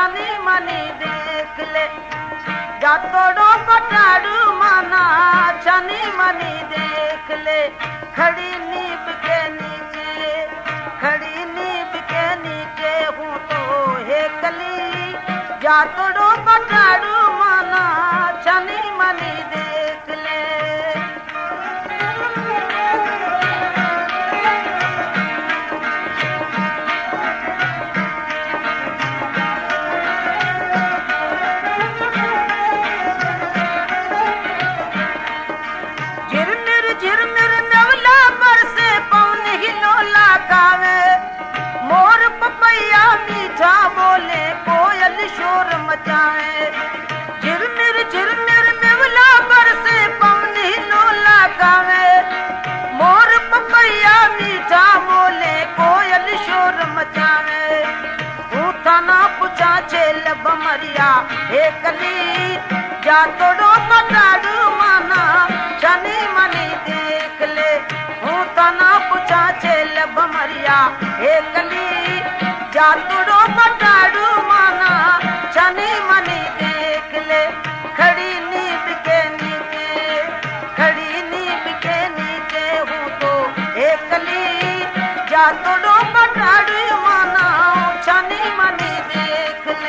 छनी money देख ले जा तोड़ो पटाड़ू माना छनी मनी देख ले खड़ी नींब के नीचे हूँ तो हे कली जा तोड़ो पटाड़ू माना छनी मनी देख ले झिरमिर नवला पर से पवन हिलोला गावे मोर पपैया मीठा बोले कोयल शोर मचावे झिरमिर नवला पर से पवन हिलोला गावे मोर पपैया मीठा बोले कोयल शोर मचावे थाना पूछा चेल बमरिया हे कली जा तोड़ो पटाड़ू माना छनी मनी देख ले हूँ तना पूछा चेल बमरिया हे कली जा तोड़ो पटाड़ू माना छनी मनी देख ले खड़ी नींब के नीचे हूँ तो हे कली जा तोड़ो पटाड़ू माना छनी मनी देख ले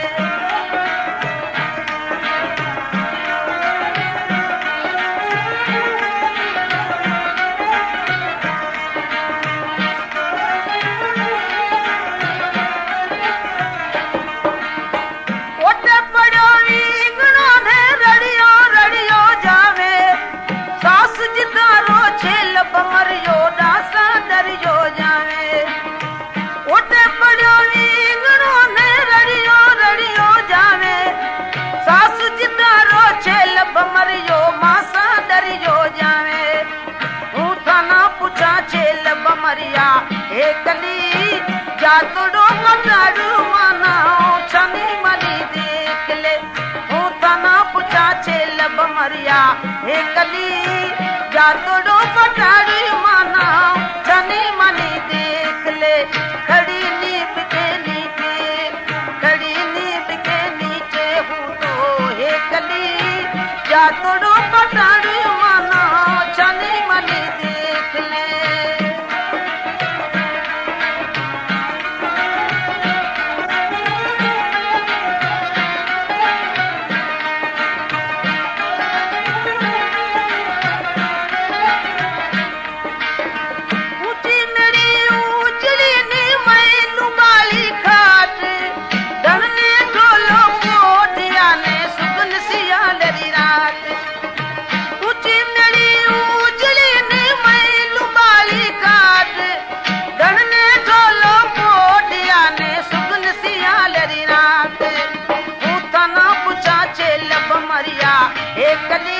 बमरियो डासा डरियो जावे उठे पड़ो नींगणो ने रड़ियो जावे सासु जितारो छेल बमरियो मासा डरियो जावे हूँ थाना पूछा छेल बमरिया हे कली जा तोड़ो पटाड़ू माना छनी मनी देख ले हूँ थाना पूछा छेल बमरिया हे कली जा तोड़ो पटाड़ू माना छनी मनी देख ले खड़ी नींब के नीचे हूँ तो हे कली जा तोड़ो पटाड़ू माना छनी मनी देख ले हे कली